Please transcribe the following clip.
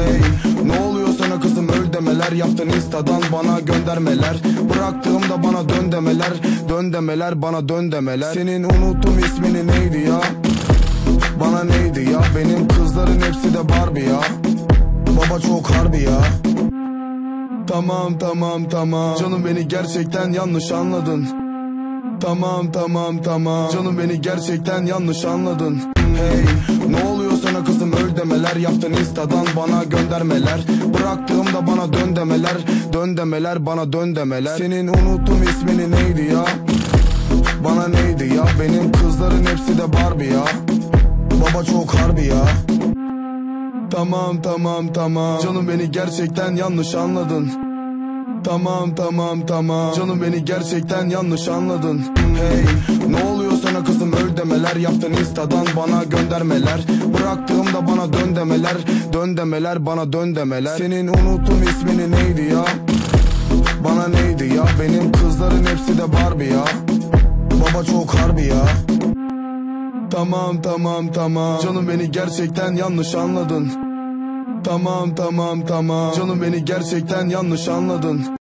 Hey, ne oluyor sana kızım, öl demeler. Yaptın instadan bana göndermeler. Bıraktığımda bana dön demeler. Dön demeler, bana dön demeler. Senin unuttum ismini, neydi ya? Bana neydi ya? Benim kızların hepsi de Barbie ya. Baba çok harbi ya. Tamam tamam tamam, canım beni gerçekten yanlış anladın. Tamam tamam tamam, canım beni gerçekten yanlış anladın. Hey, ne oluyor sana kızım, öl demeler. Yaptın instadan bana göndermeler. Bıraktığımda bana dön demeler. Dön demeler, bana dön demeler. Senin unuttum ismini, neydi ya? Bana neydi ya? Benim kızların hepsi de Barbie ya. Baba çok harbi ya. Tamam tamam tamam, canım beni gerçekten yanlış anladın. Tamam tamam tamam, canım beni gerçekten yanlış anladın. Hey, ne oluyor sana kızım, öl demeler. Yaptın instadan bana göndermeler. Bıraktığımda bana dön demeler. Dön demeler, bana dön demeler. Senin unuttum ismini, neydi ya? Bana neydi ya? Benim kızların hepsi de Barbie ya. Baba çok harbi ya. Tamam tamam tamam, canım beni gerçekten yanlış anladın. Tamam tamam tamam, canım beni gerçekten yanlış anladın.